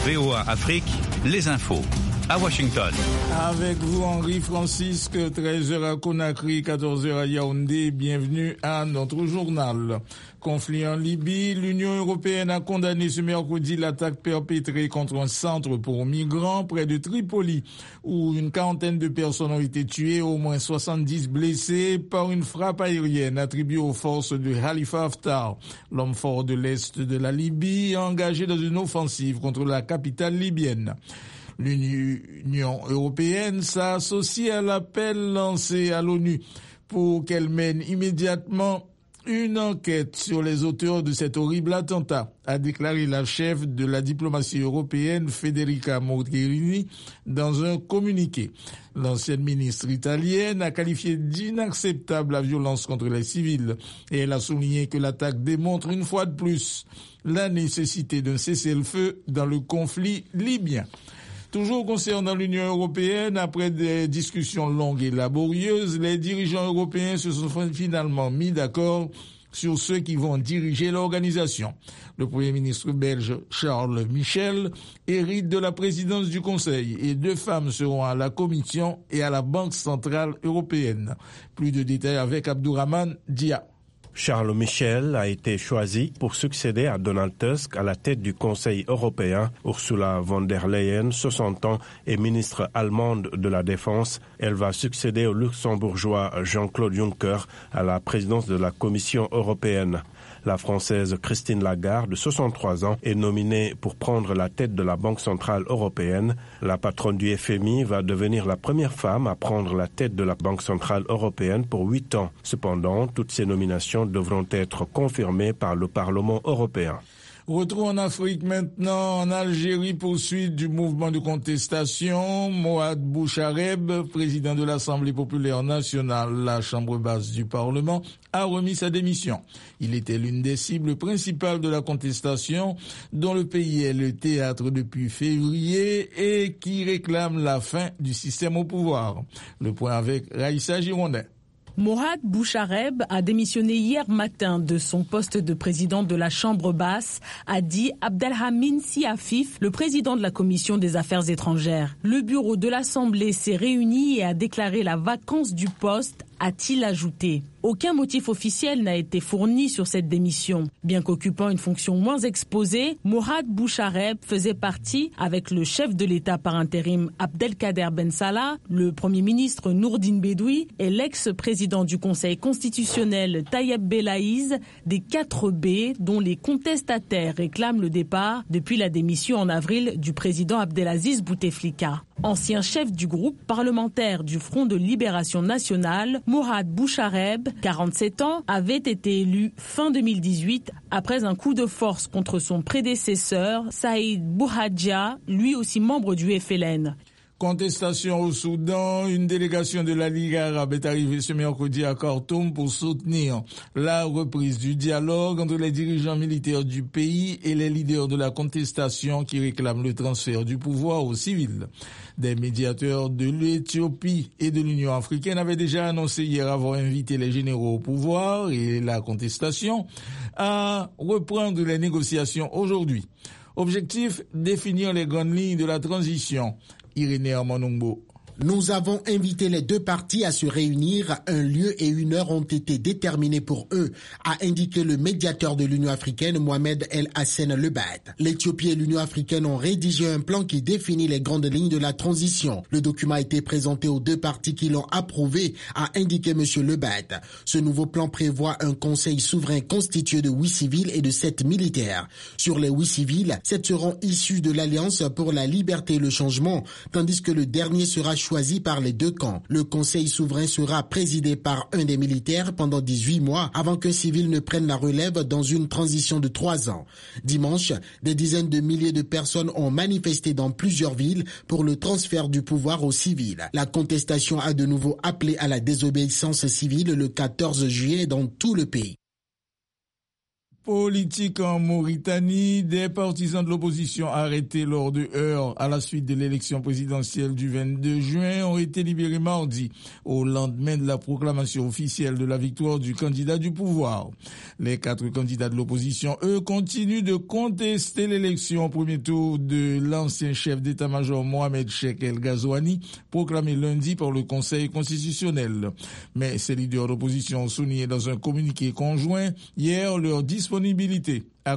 VOA Afrique, les infos. À Washington. Avec vous, Henri Francisque, 13h à Conakry, 14h à Yaoundé. Bienvenue à notre journal. Conflit en Libye, l'Union européenne a condamné ce mercredi l'attaque perpétrée contre un centre pour migrants près de Tripoli, où une quarantaine de personnes ont été tuées, au moins 70 blessés par une frappe aérienne attribuée aux forces de Khalifa Haftar, l'homme fort de l'Est de la Libye, engagé dans une offensive contre la capitale libyenne. L'Union européenne s'associe à l'appel lancé à l'ONU pour qu'elle mène immédiatement une enquête sur les auteurs de cet horrible attentat, a déclaré la chef de la diplomatie européenne Federica Mogherini dans un communiqué. L'ancienne ministre italienne a qualifié d'inacceptable la violence contre les civils et elle a souligné que l'attaque démontre une fois de plus la nécessité d'un cessez-le-feu dans le conflit libyen. Toujours concernant l'Union européenne, après des discussions longues et laborieuses, les dirigeants européens se sont finalement mis d'accord sur ceux qui vont diriger l'organisation. Le Premier ministre belge Charles Michel hérite de la présidence du Conseil et 2 femmes seront à la Commission et à la Banque centrale européenne. Plus de détails avec Abdourahmane Dia. Charles Michel a été choisi pour succéder à Donald Tusk à la tête du Conseil européen. Ursula von der Leyen, 60 ans, est ministre allemande de la Défense. Elle va succéder au luxembourgeois Jean-Claude Juncker à la présidence de la Commission européenne. La Française Christine Lagarde, 63 ans, est nominée pour prendre la tête de la Banque centrale européenne. La patronne du FMI va devenir la première femme à prendre la tête de la Banque centrale européenne pour 8 ans. Cependant, toutes ces nominations devront être confirmées par le Parlement européen. Retour en Afrique maintenant, en Algérie, poursuite du mouvement de contestation. Mohamed Bouchareb, président de l'Assemblée populaire nationale, la chambre basse du Parlement, a remis sa démission. Il était l'une des cibles principales de la contestation, dont le pays est le théâtre depuis février et qui réclame la fin du système au pouvoir. Le point avec Raïssa Girondin. Mohamed Bouchareb a démissionné hier matin de son poste de président de la Chambre basse, a dit Abdelhamid Siafif, le président de la Commission des Affaires étrangères. Le bureau de l'Assemblée s'est réuni et a déclaré la vacance du poste, a-t-il ajouté. Aucun motif officiel n'a été fourni sur cette démission. Bien qu'occupant une fonction moins exposée, Mohamed Bouchareb faisait partie, avec le chef de l'État par intérim Abdelkader Ben Salah, le Premier ministre Nourdine Bedoui et l'ex-président du Conseil constitutionnel Tayeb Belaïz, des 4 B dont les contestataires réclament le départ depuis la démission en avril du président Abdelaziz Bouteflika. Ancien chef du groupe parlementaire du Front de Libération Nationale, Mohamed Bouchareb, 47 ans, avait été élu fin 2018 après un coup de force contre son prédécesseur, Saïd Bouhadja, lui aussi membre du FLN. Contestation au Soudan, une délégation de la Ligue arabe est arrivée ce mercredi à Khartoum pour soutenir la reprise du dialogue entre les dirigeants militaires du pays et les leaders de la contestation qui réclament le transfert du pouvoir aux civils. Des médiateurs de l'Éthiopie et de l'Union africaine avaient déjà annoncé hier avoir invité les généraux au pouvoir et la contestation à reprendre les négociations aujourd'hui. Objectif, définir les grandes lignes de la transition. Irénée Armanongbo. Nous avons invité les 2 parties à se réunir. Un lieu et une heure ont été déterminés pour eux, a indiqué le médiateur de l'Union africaine, Mohamed El Hassen Lebad. L'Éthiopie et l'Union africaine ont rédigé un plan qui définit les grandes lignes de la transition. Le document a été présenté aux 2 parties qui l'ont approuvé, a indiqué M. Lebad. Ce nouveau plan prévoit un conseil souverain constitué de 8 civils et de 7 militaires. Sur les 8 civils, 7 seront issus de l'Alliance pour la liberté et le changement, tandis que le dernier sera choisi par les 2 camps. Le conseil souverain sera présidé par un des militaires pendant 18 mois avant qu'un civil ne prenne la relève dans une transition de 3 ans. Dimanche, des dizaines de milliers de personnes ont manifesté dans plusieurs villes pour le transfert du pouvoir aux civils. La contestation a de nouveau appelé à la désobéissance civile le 14 juillet dans tout le pays. Politique en Mauritanie, des partisans de l'opposition arrêtés lors de heurts à la suite de l'élection présidentielle du 22 juin ont été libérés mardi, au lendemain de la proclamation officielle de la victoire du candidat du pouvoir. Les 4 candidats de l'opposition, eux, continuent de contester l'élection au premier tour de l'ancien chef d'état-major Mohamed Cheikh El Ghazouani, proclamé lundi par le Conseil constitutionnel. Mais ces leaders d'opposition ont souligné dans un communiqué conjoint hier leur disponibilité à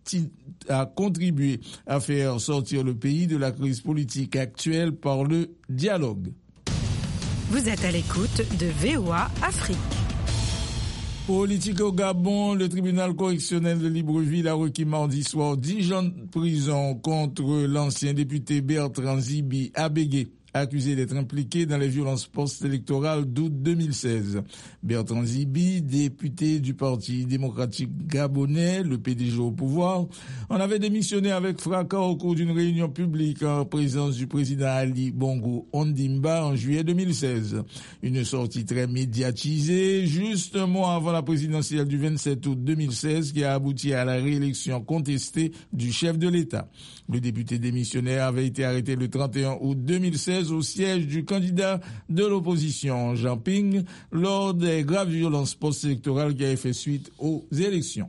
contribuer à faire sortir le pays de la crise politique actuelle par le dialogue. Vous êtes à l'écoute de VOA Afrique. Politique au Gabon, le tribunal correctionnel de Libreville a requis mardi soir 10 ans de prison contre l'ancien député Bertrand Zibi Abégué, accusé d'être impliqué dans les violences post-électorales d'août 2016. Bertrand Zibi, député du Parti démocratique gabonais, le PDG au pouvoir, en avait démissionné avec fracas au cours d'une réunion publique en présence du président Ali Bongo Ondimba en juillet 2016. Une sortie très médiatisée, juste un mois avant la présidentielle du 27 août 2016 qui a abouti à la réélection contestée du chef de l'État. Le député démissionnaire avait été arrêté le 31 août 2016 au siège du candidat de l'opposition, Jean Ping, lors des graves violences post-électorales qui avaient fait suite aux élections.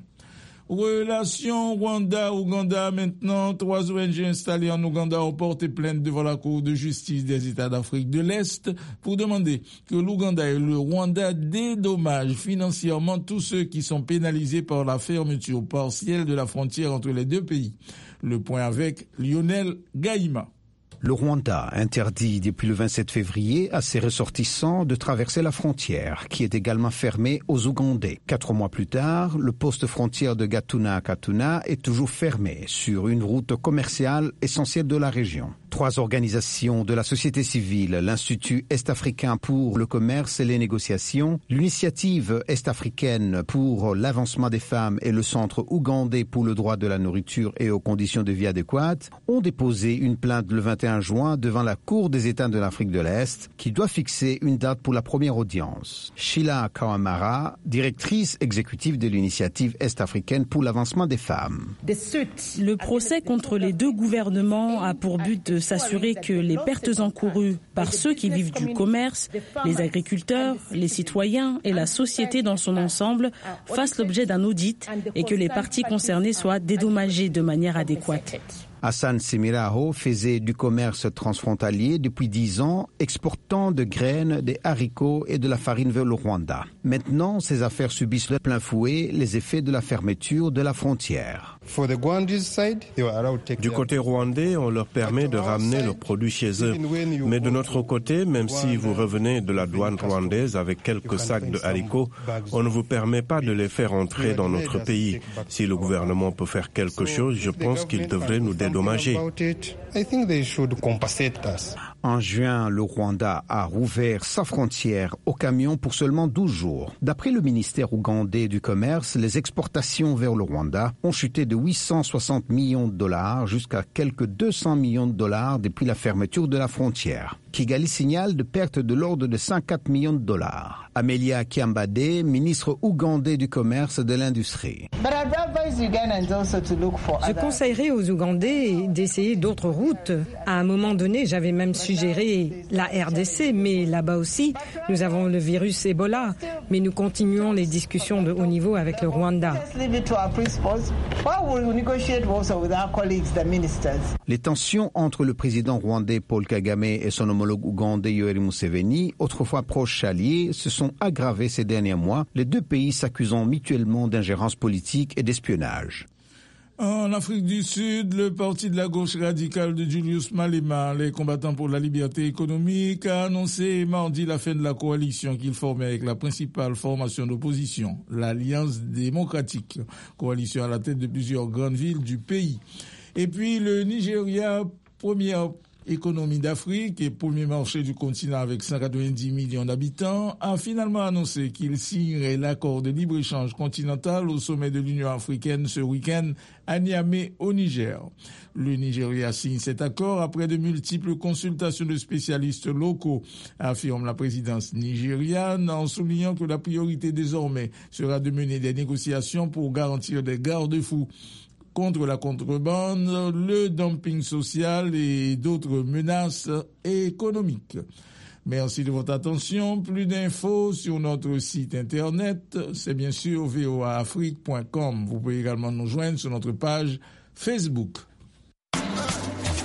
Relation Rwanda-Ouganda maintenant. 3 ONG installées en Ouganda ont porté plainte devant la Cour de justice des États d'Afrique de l'Est pour demander que l'Ouganda et le Rwanda dédommagent financièrement tous ceux qui sont pénalisés par la fermeture partielle de la frontière entre les deux pays. Le point avec Lionel Gaïma. Le Rwanda interdit depuis le 27 février à ses ressortissants de traverser la frontière, qui est également fermée aux Ougandais. 4 mois plus tard, le poste frontière de Gatuna à Katuna est toujours fermé sur une route commerciale essentielle de la région. 3 organisations de la société civile, l'Institut Est-Africain pour le commerce et les négociations, l'Initiative Est-Africaine pour l'avancement des femmes et le Centre ougandais pour le droit de la nourriture et aux conditions de vie adéquates, ont déposé une plainte le 21 juin devant la Cour des États de l'Afrique de l'Est, qui doit fixer une date pour la première audience. Sheila Kawamara, directrice exécutive de l'Initiative Est-Africaine pour l'avancement des femmes. Le procès contre les 2 gouvernements a pour but de s'assurer que les pertes encourues par ceux qui vivent du commerce, les agriculteurs, les citoyens et la société dans son ensemble fassent l'objet d'un audit et que les parties concernées soient dédommagées de manière adéquate. Hassan Semiraho faisait du commerce transfrontalier depuis 10 ans, exportant de graines, des haricots et de la farine vers le Rwanda. Maintenant, ses affaires subissent de plein fouet les effets de la fermeture de la frontière. Du côté rwandais, on leur permet de ramener leurs produits chez eux. Mais de notre côté, même si vous revenez de la douane rwandaise avec quelques sacs de haricots, on ne vous permet pas de les faire entrer dans notre pays. Si le gouvernement peut faire quelque chose, je pense qu'il devrait nous dédommager. En juin, le Rwanda a rouvert sa frontière aux camions pour seulement 12 jours. D'après le ministère ougandais du Commerce, les exportations vers le Rwanda ont chuté de 860 millions de dollars jusqu'à quelques 200 millions de dollars depuis la fermeture de la frontière. Kigali signale de pertes de l'ordre de 54 millions de dollars. Amelia Kiambade, ministre ougandais du Commerce et de l'Industrie. Je conseillerais aux Ougandais d'essayer d'autres routes. À un moment donné, j'avais même suggéré la RDC, mais là-bas aussi, nous avons le virus Ebola. Mais nous continuons les discussions de haut niveau avec le Rwanda. Les tensions entre le président rwandais Paul Kagame et son homologue ougandais Yoweri Museveni, autrefois proches alliés, se sont aggravés ces derniers mois, les 2 pays s'accusant mutuellement d'ingérence politique et d'espionnage. En Afrique du Sud, le parti de la gauche radicale de Julius Malema, les combattants pour la liberté économique, a annoncé mardi la fin de la coalition qu'il formait avec la principale formation d'opposition, l'Alliance démocratique, coalition à la tête de plusieurs grandes villes du pays. Et puis le Nigeria, première économie d'Afrique et premier marché du continent avec 190 millions d'habitants, a finalement annoncé qu'il signerait l'accord de libre-échange continental au sommet de l'Union africaine ce week-end à Niamey au Niger. Le Nigeria signe cet accord après de multiples consultations de spécialistes locaux, affirme la présidence nigériane, en soulignant que la priorité désormais sera de mener des négociations pour garantir des garde-fous contre la contrebande, le dumping social et d'autres menaces économiques. Merci de votre attention. Plus d'infos sur notre site internet, c'est bien sûr voaafrique.com. Vous pouvez également nous joindre sur notre page Facebook.